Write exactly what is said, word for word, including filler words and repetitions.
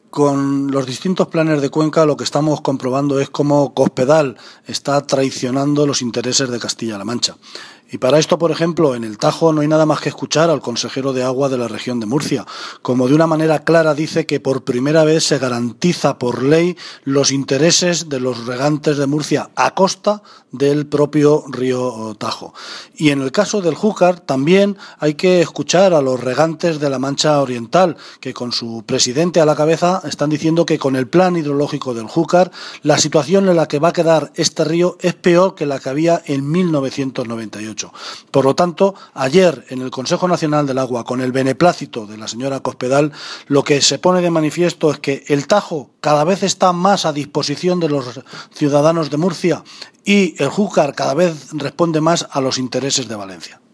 Con los distintos planes de Cuenca lo que estamos comprobando es cómo Cospedal está traicionando los intereses de Castilla-La Mancha. Y para esto, por ejemplo, en el Tajo no hay nada más que escuchar al consejero de Agua de la región de Murcia, como de una manera clara dice que por primera vez se garantiza por ley los intereses de los regantes de Murcia a costa del propio río Tajo. Y en el caso del Júcar también hay que escuchar a los regantes de la Mancha Oriental, que con su presidente a la cabeza están diciendo que con el plan hidrológico del Júcar la situación en la que va a quedar este río es peor que la que había en mil novecientos noventa y ocho. Por lo tanto, ayer en el Consejo Nacional del Agua, con el beneplácito de la señora Cospedal, lo que se pone de manifiesto es que el Tajo cada vez está más a disposición de los ciudadanos de Murcia y el Júcar cada vez responde más a los intereses de Valencia.